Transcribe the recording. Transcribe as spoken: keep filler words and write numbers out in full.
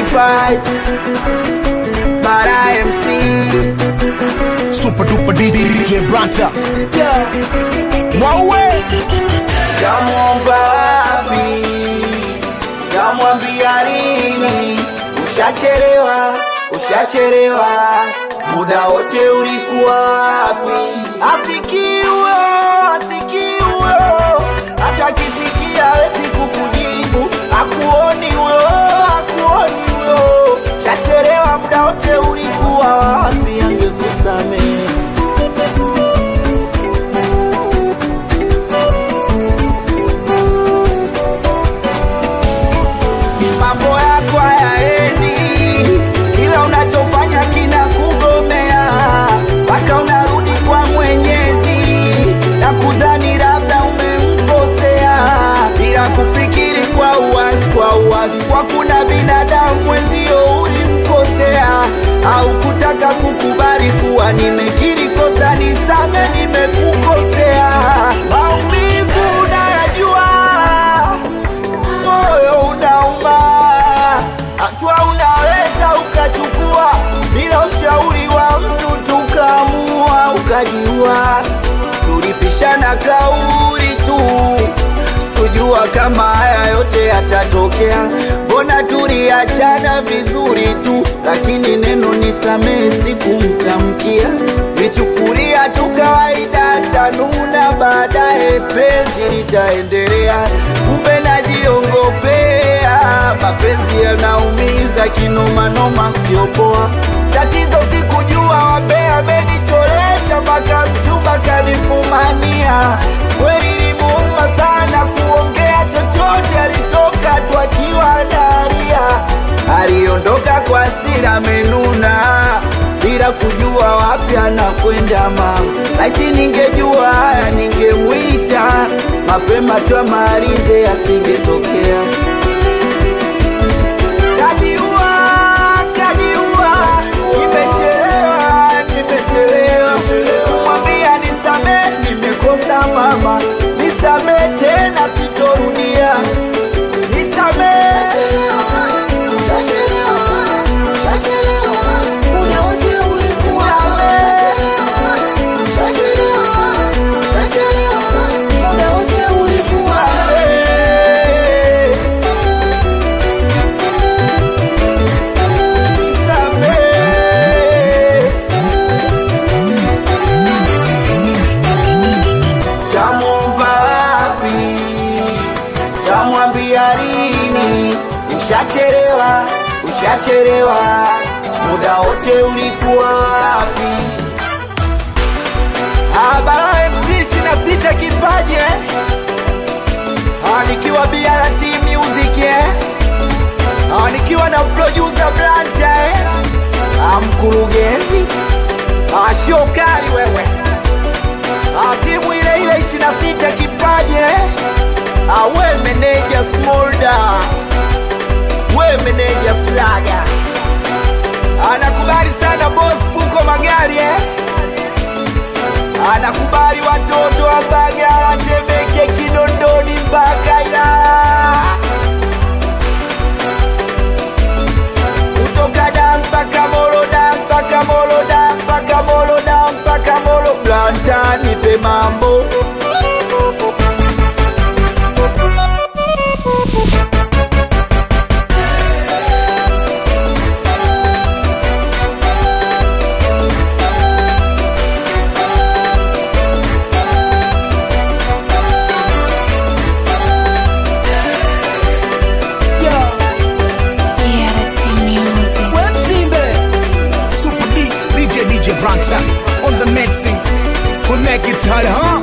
kipaji Bara M C Super duper D J Branta yeah. Wawe Jamwomba wapi, jamwambia lini, ushachelewa, ushachelewa, muda wote ulikuwa wapi? Asikiwe, asikiwe, hata kisikia hawezi kukujibu, akuoni wewe, akuoni wewe, ushachelewa, muda wote ulikuwa wapi? Angekusamehe. Mambo yako hayaendi, kila unachofanya kina kugomea, mpaka unarudi kwa Mwenyezi na kudhani labda umemkosea, bila kufikiri kwa uwazi, kwa uwazi kwa kuna binadamu mwenzio ulimkosea, au kutaka kukubali kuwa nimekiri kosa, nisame nimekukosea. Maumivu unayajua, moyo unauma, hatua unaweza ukachukua bila ushauri wa mtu, tukaamua ukajiua. Tulipishana kauli tu, sikujua kama haya yote yatatokea. Mbona tuliachana vizuri tu, lakini neno nisamehe sikumtamkia. Nichukulia tu kawaida, tanuna baadaye penzi litaendelea. Kumbe najiongopea, mapenzi yanaumiza kinoma noma, sio poa. Tatizo sikujua wambea amenicholesha, mpaka mchumba kanifumania. Kweli limuuma sana kuongea chochote, alitoka tu akiwa analia. Aliondoka kwa hasira amenuna, bila kujua wapi anakwenda mama. Laiti ningejua haya ningemwita mapema tu amalize, asingetokea. Kajiua, kajiua, nimechelewa, nimechelewa. Kumwambia nisamehe, nimekosa mama, nisamehe tena sitorudia. Nisamehe. Ushachelewa, ushachelewa, muda wote ulikuwa wapi? Bara M C ishirini na sita kipaji eh? Nikiwa B R T Music eh? Nikiwa na producer Branta eh? Mkurugenzi Shokari wewe, timu ile ile ishirini na sita kipaji eh? We manager Smolda, we manager Flaga, anakubali sana boss Fuko Magari eh? Anakubali watoto wa Mbagala, Temeke, Kinondoni mpaka Ilala, kutoka Dar mpaka Molo, Dar mpaka Molo, Dar mpaka Molo, Dar mpaka Molo. Branta nipe mambo. Super D, DJ D J Branta on the mixing. We'll make it hard, huh?